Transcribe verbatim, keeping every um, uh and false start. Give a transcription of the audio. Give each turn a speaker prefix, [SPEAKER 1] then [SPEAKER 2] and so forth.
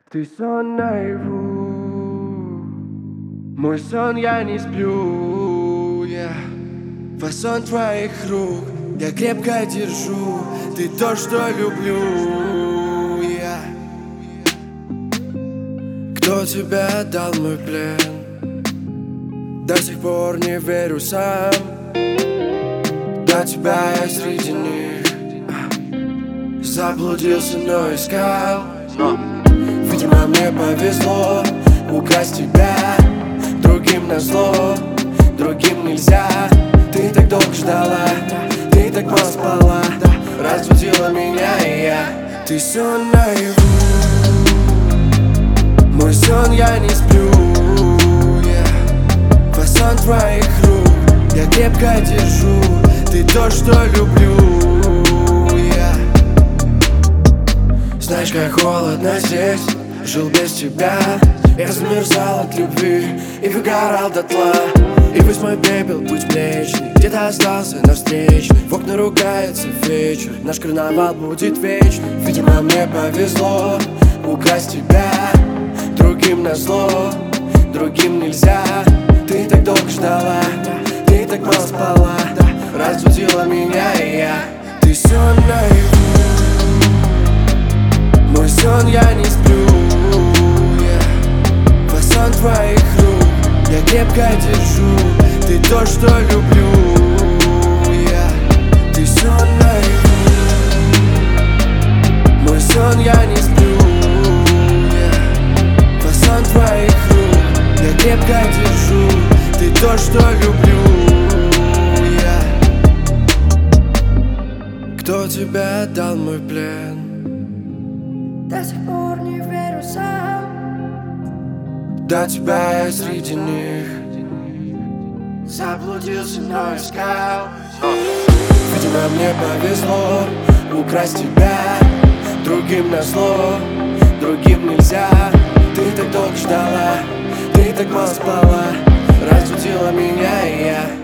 [SPEAKER 1] Ты сон наяву, мой сон, я не сплю, я фасон твоих рук я крепко держу. Ты то, что люблю я. Кто тебя дал мой плен? До сих пор не верю сам. До тебя я среди них заблудился, но искал. Видимо, мне повезло украсть тебя другим назло, другим нельзя. Ты так долго ждала, ты так мало спала, разбудила меня, и я. Ты сон наяву, мой сон, я не сплю, я фасон твоих рук я крепко держу. Ты то, что люблю я. Знаешь, как холодно здесь, жил без тебя. Я замерзал от любви и выгорал дотла. И пусть мой пепел, путь млечный где-то остался навстречный. В окна ругается вечер, наш карнавал будет вечный. Видимо, мне повезло украсть тебя другим назло, другим нельзя. Ты так долго ждала, ты так мало спала, разбудила меня, и я. Ты сон наяву, мой сон, я не сплю, я фасон твоих рук я крепко держу. Ты то, что люблю я. Ты сон наяву, мой сон, я не сплю, я фасон твоих рук я крепко держу. Ты то, что люблю я. Кто тебя дал мой плен?
[SPEAKER 2] До сих пор не верю сам.
[SPEAKER 1] До тебя я среди них заблудился, но искал. Видимо, мне повезло украсть тебя другим назло, другим нельзя. Ты так долго ждала, ты так мало спала, разбудила меня, и я.